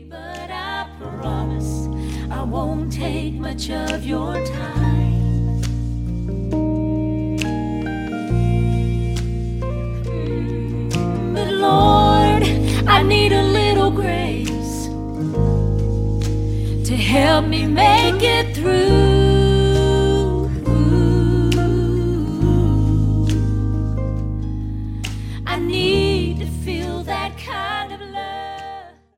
but I promise I won't take much of your time. But Lord, I need a little grace to help me make it through.